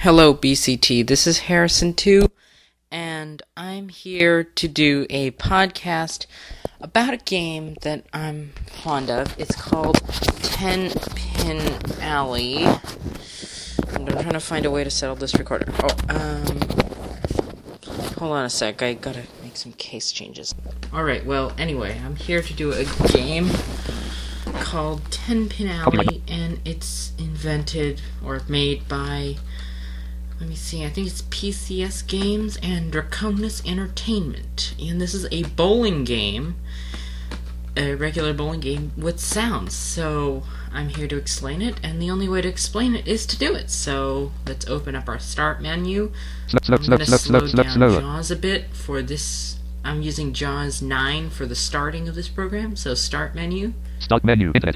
Hello BCT, this is Harrison2, and I'm here to do a podcast about a game that I'm fond of. It's called 10 Pin Alley. I'm trying to find a way to settle this recorder. Hold on a sec, I gotta make some case changes. Alright, well, anyway, I'm here to do a game called 10 Pin Alley, and it's invented or made by... Let me see, I think it's PCS Games and Draconis Entertainment. And this is a bowling game, a regular bowling game with sounds. So I'm here to explain it, and the only way to explain it is to do it. So let's open up our start menu. I'm going to slow down JAWS a bit for this. I'm using JAWS 9 for the starting of this program. So start menu. Start menu, internet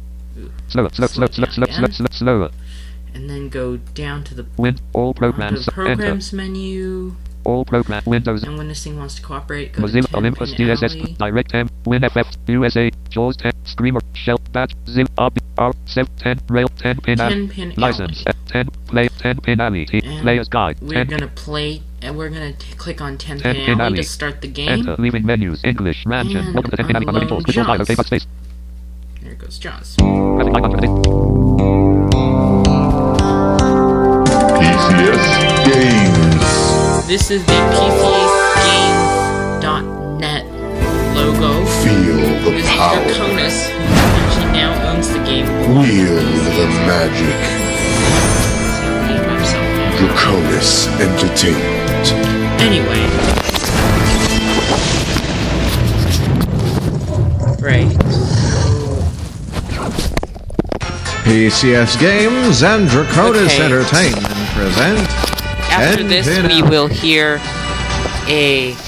108i. Slower. And then go down to the all programs, programs menu. All program Windows. And when this thing wants to cooperate, go Mozilla to Olympus 10 Pin DSS Alley. DirectM WinFX USA JAWS 10 Screamer Shell Batch Zip R 7 10 Rail 10 Pin 10 Pin License Alley. 10 Play 10 Pin Alley Player's Guide. We're gonna play, and we're gonna click on 10 10 Pin Alley Alley. to start the game. Enter leaving menus English Mansion. And Welcome to 10 Pin Alley. unload Control JAWS. OK space. There goes JAWS. Graphic icon for the PCS Games. This is the PCSGames.net logo. Feel the This is power. Draconis, who actually now owns the game. Wield the magic. Name himself. Draconis Entertainment. Anyway. Right. PCS Games and Draconis Okay. Entertainment present After 10 this, Pin we Alley. will hear a...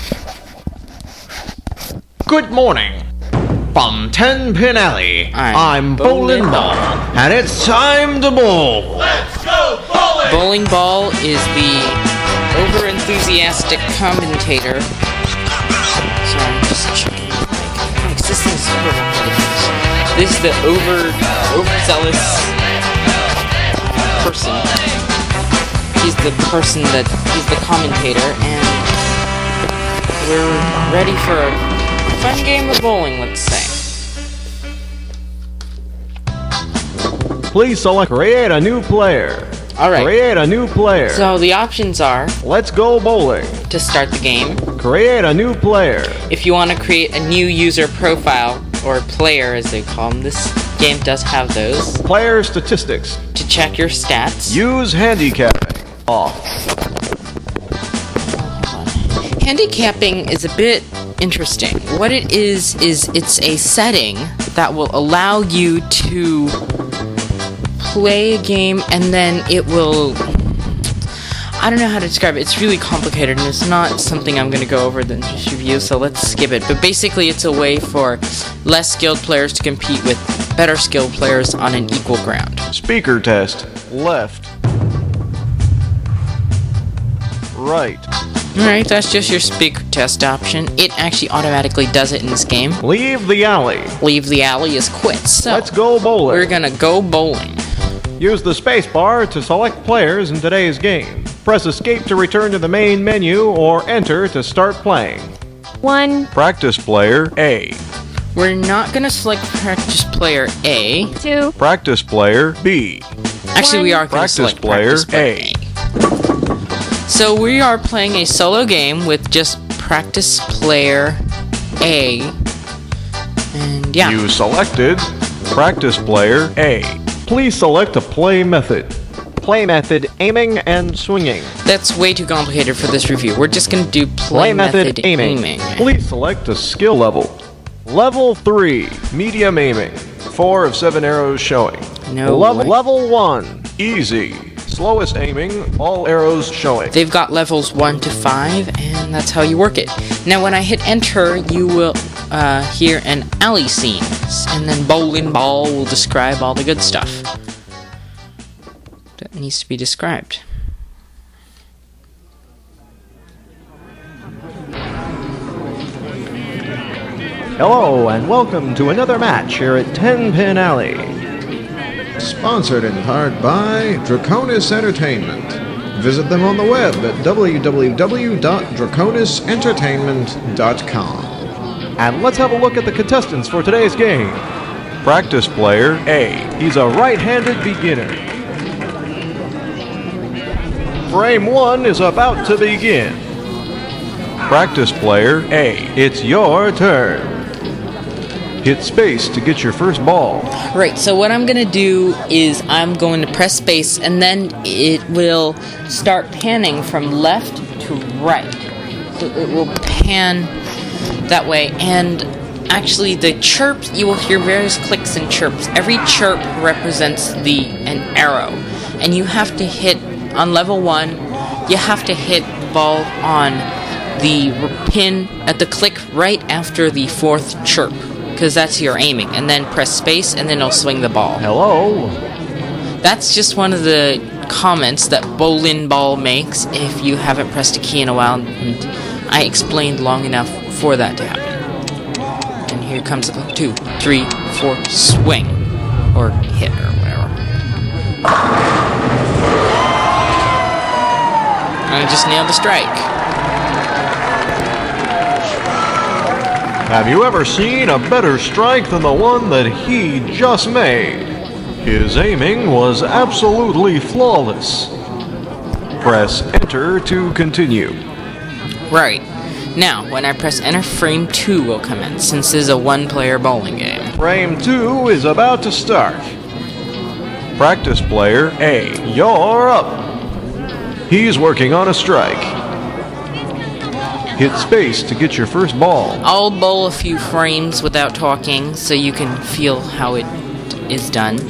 Good morning. From 10 Pin Alley, I'm Bowling Ball, and it's time to bowl. Bowling Ball is the over-enthusiastic commentator. Sorry, I'm just checking. This is sort of ridiculous. This is the overzealous person. He's the commentator, and we're ready for a fun game of bowling, let's say. Please select create a new player. Alright, Create a new player. so the options are Let's go bowling. to start the game. Create a new player. If you want to create a new user profile, or player as they call them, this game does have those, Player statistics. to check your stats. Use handicapping. Off. Handicapping is a bit interesting. What it is it's a setting that will allow you to play a game, and then it will... I don't know how to describe it. It's really complicated, and it's not something I'm going to go over in this review, so let's skip it. But basically, it's a way for less skilled players to compete with better skilled players on an equal ground. Speaker test. Left. Right. Alright, that's just your speaker test option. It actually automatically does it in this game. Leave the alley. Leave the alley is quit. So, Let's go bowling. we're gonna go bowling. Use the space bar to select players in today's game. Press escape to return to the main menu or enter to start playing. 1, Practice player A. We're not gonna select practice player A. 2, Practice player B. Actually, we are gonna Practice select player practice player A. A. So we are playing a solo game with just practice player A. And yeah. You selected Practice player A. Please select a play method. Play method aiming and swinging. That's way too complicated for this review. We're just gonna do play method aiming. Please select a skill level. Level 3, medium aiming. 4 of 7 arrows showing. No way. Level 1, easy. Slowest aiming, all arrows showing. They've got levels 1 to 5, and that's how you work it. Now, when I hit enter, you will hear an alley scene, and then Bowling Ball will describe all the good stuff that needs to be described. Hello, and welcome to another match here at 10 Pin Alley. Sponsored in part by Draconis Entertainment. Visit them on the web at www.draconisentertainment.com. And let's have a look at the contestants for today's game. Practice player A. He's a right-handed beginner. Frame 1 is about to begin. Practice player A. It's your turn. Hit space to get your first ball. Right, so what I'm going to do is I'm going to press space and then it will start panning from left to right. So it will pan that way, and actually the chirps, you will hear various clicks and chirps. Every chirp represents an arrow, and you have to hit, on level 1, you have to hit the ball on the pin at the click right after the 4th chirp, because that's your aiming, and then press space and then it'll swing the ball. Hello. That's just one of the comments that Bowling Ball makes if you haven't pressed a key in a while, and I explained long enough for that to happen. And here comes 2, 3, 4, swing, or hit, or whatever. I just nailed the strike. Have you ever seen a better strike than the one that he just made? His aiming was absolutely flawless. Press enter to continue. Right. Now, when I press enter, frame 2 will commence, since this is a one-player bowling game. Frame 2 is about to start. Practice player A, you're up. He's working on a strike. Hit space to get your first ball. I'll bowl a few frames without talking, so you can feel how it is done.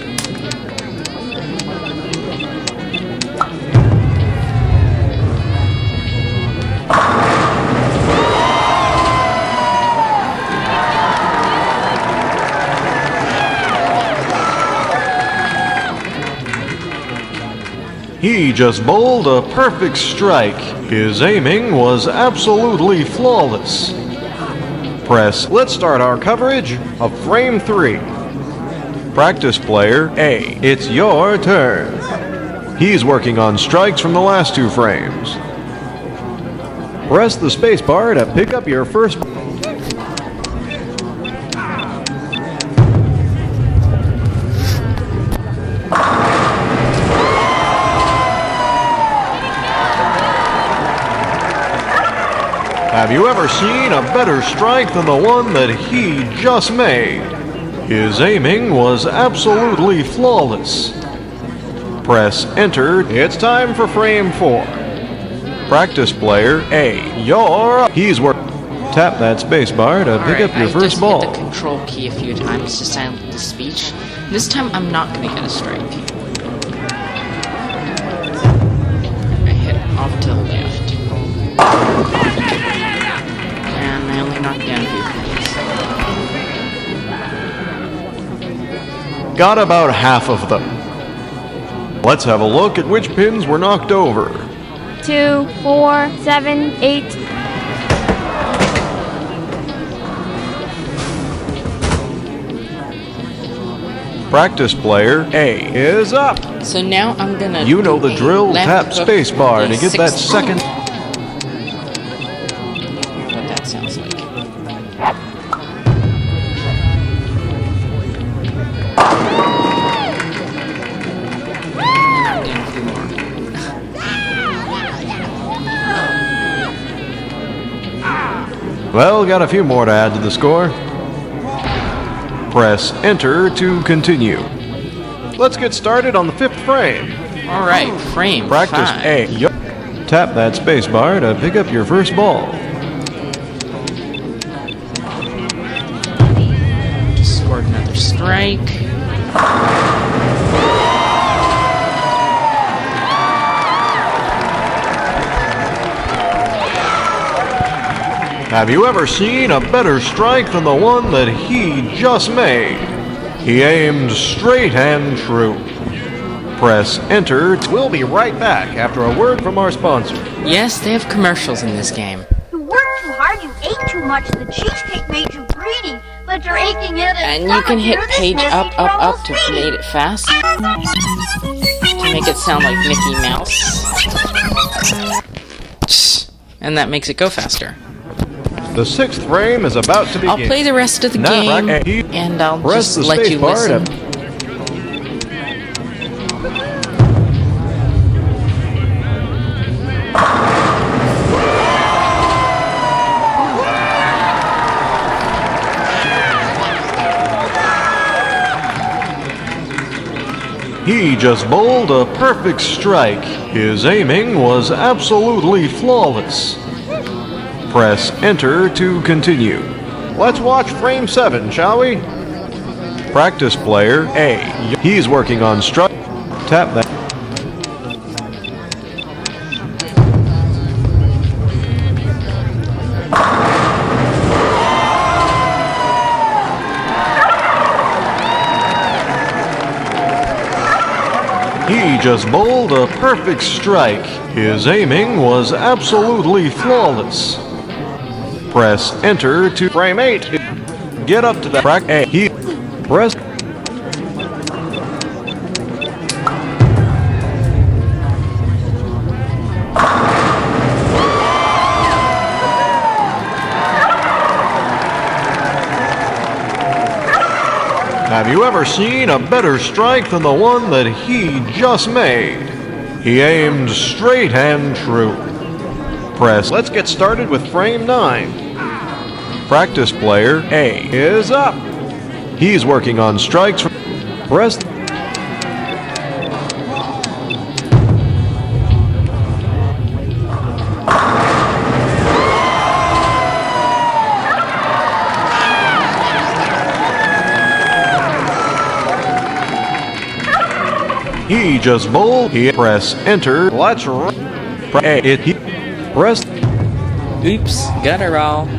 He just bowled a perfect strike. His aiming was absolutely flawless. Let's start our coverage of frame 3. Practice player A, it's your turn. He's working on strikes from the last 2 frames. Press the space bar to pick up your first ball. Have you ever seen a better strike than the one that he just made? His aiming was absolutely flawless. Press enter. It's time for frame 4. Practice player A, you're up. He's working. Tap that space bar to pick up your first ball. I just hit the control key a few times to silence the speech. This time I'm not going to get a strike. I hit off to the left. And I only knocked down a few pins. Got about half of them. Let's have a look at which pins were knocked over. 2, 4, 7, 8. Practice player A is up. So now I'm gonna. You know the drill. Tap space bar to get that second. What that sounds like. Well, got a few more to add to the score. Press enter to continue. Let's get started on the 5th frame. Alright, frame Practice 5. A. Tap that space bar to pick up your first ball. Just scored another strike. Have you ever seen a better strike than the one that he just made? He aimed straight and true. Press enter. We'll be right back after a word from our sponsor. Yes, they have commercials in this game. You worked too hard, you ate too much, the cheesecake made you greedy, but you're aching in And you can hit page up to make it fast. To make it sound like Mickey Mouse. and that makes it go faster. The 6th frame is about to begin. I'll play the rest of the Now, game, and I'll press just the let space you bar listen. He just bowled a perfect strike. His aiming was absolutely flawless. Press enter to continue. Let's watch frame 7, shall we? Practice player A. He's working on strike. Tap that. He just bowled a perfect strike. His aiming was absolutely flawless. Press enter to frame 8. Get up to the track A. He press. Have you ever seen a better strike than the one that he just made? He aimed straight and true. Press. Let's get started with frame 9. Practice player A is up. He's working on strikes. Press. He just bowled. He press enter. Let's press. Oops, gutter roll.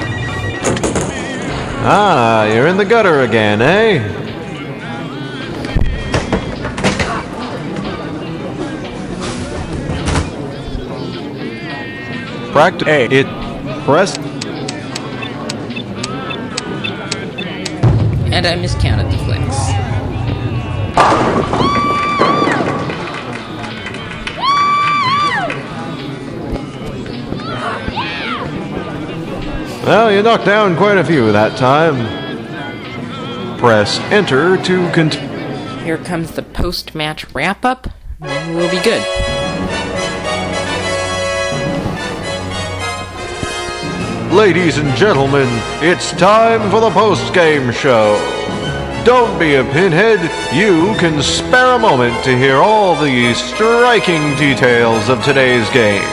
Ah, you're in the gutter again, eh? Practice A. It press. And I miscounted the flicks. Well, you knocked down quite a few that time. Press enter to continue. Here comes the post-match wrap-up, and we'll be good. Ladies and gentlemen, it's time for the post-game show. Don't be a pinhead. You can spare a moment to hear all the striking details of today's game.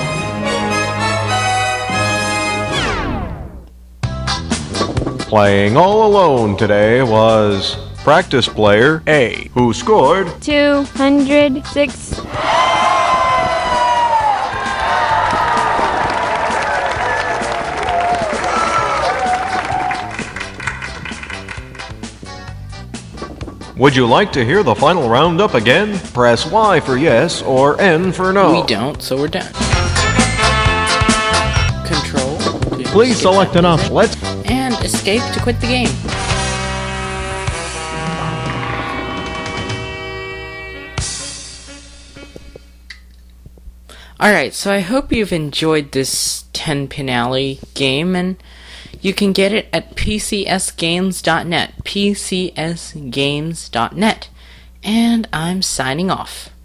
Playing all alone today was practice player A, who scored 206. Would you like to hear the final roundup again? Press Y for yes or N for no. We don't, so we're done. Control. Please select an option. Let's. And escape to quit the game. Alright, so I hope you've enjoyed this 10-Pin Alley game, and you can get it at pcsgames.net, pcsgames.net. And I'm signing off.